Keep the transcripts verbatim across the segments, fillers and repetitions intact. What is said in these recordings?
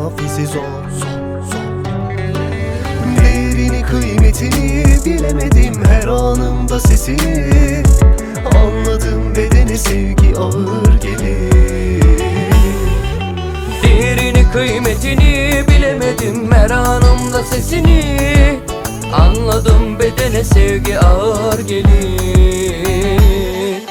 telafisi zor, zor, zor. Değerini kıymetini bilemedim her anımda sesini. Anladım bedene sevgi ağır gelir. Değerini kıymetini bilemedim her anımda sesini. Anladım bedene sevgi ağır gelir.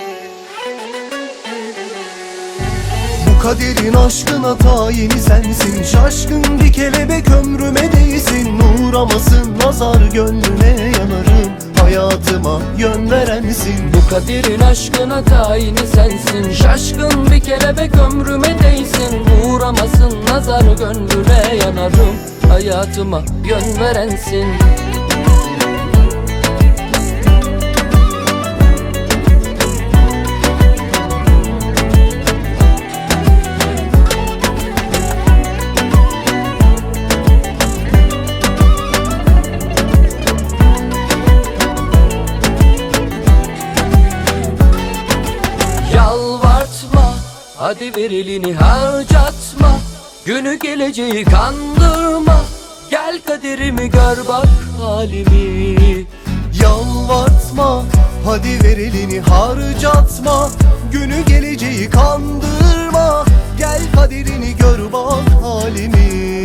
Bu kaderin aşkına tayini sensin. Şaşkın bir kelebek ömrüme değsin. Uğramasın nazar gönlüne yanarım. Hayatıma yön verensin. Bu kaderin aşkına tayini sensin. Şaşkın bir kelebek ömrüme değsin. Uğramasın nazar gönlüne yanarım. Hayatıma yön verensin. Yalvartma, hadi ver elini harcatma. Günü geleceği kandırma. Gel kaderimi gör bak halimi. Yalvartma, hadi ver elini harcatma. Günü geleceği kandırma. Gel kaderini gör bak halimi.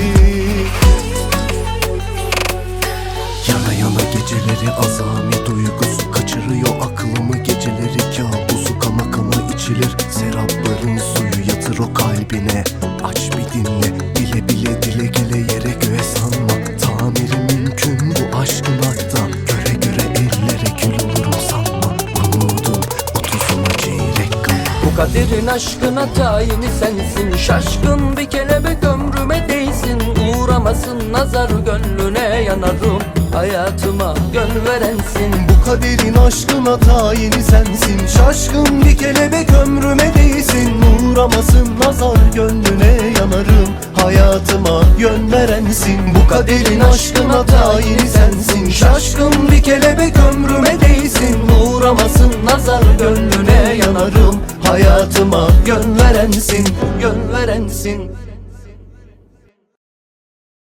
Yana yana geceleri azami duygusu kaçırıyor aklımı. Geceleri kabusu kana kana içilir. Serapların suyu yatır o kalbine. Aç bir dinle, bile bile dile gele yere göğe sanma. Tamiri mümkün bu aşkın hatta. Göre göre ellere kül olurum sanma. Umudum otuzuma çeyrek kala. Bu kaderin aşkına tayini sensin. Şaşkın bir kelebek ömrüme değsin. Uğramasın nazar gönlüne yanarım. Hayatıma yön verensin. Bu kaderin aşkına tayini sensin. Şaşkın bir kelebek ömrüme değsin. Uğramasın nazar gönlüne yanarım. Hayatıma yön verensin. Bu kaderin aşkına tayini sensin. Şaşkın bir kelebek ömrüme değsin. Uğramasın nazar gönlüne yanarım. Hayatıma yön verensin, yön verensin.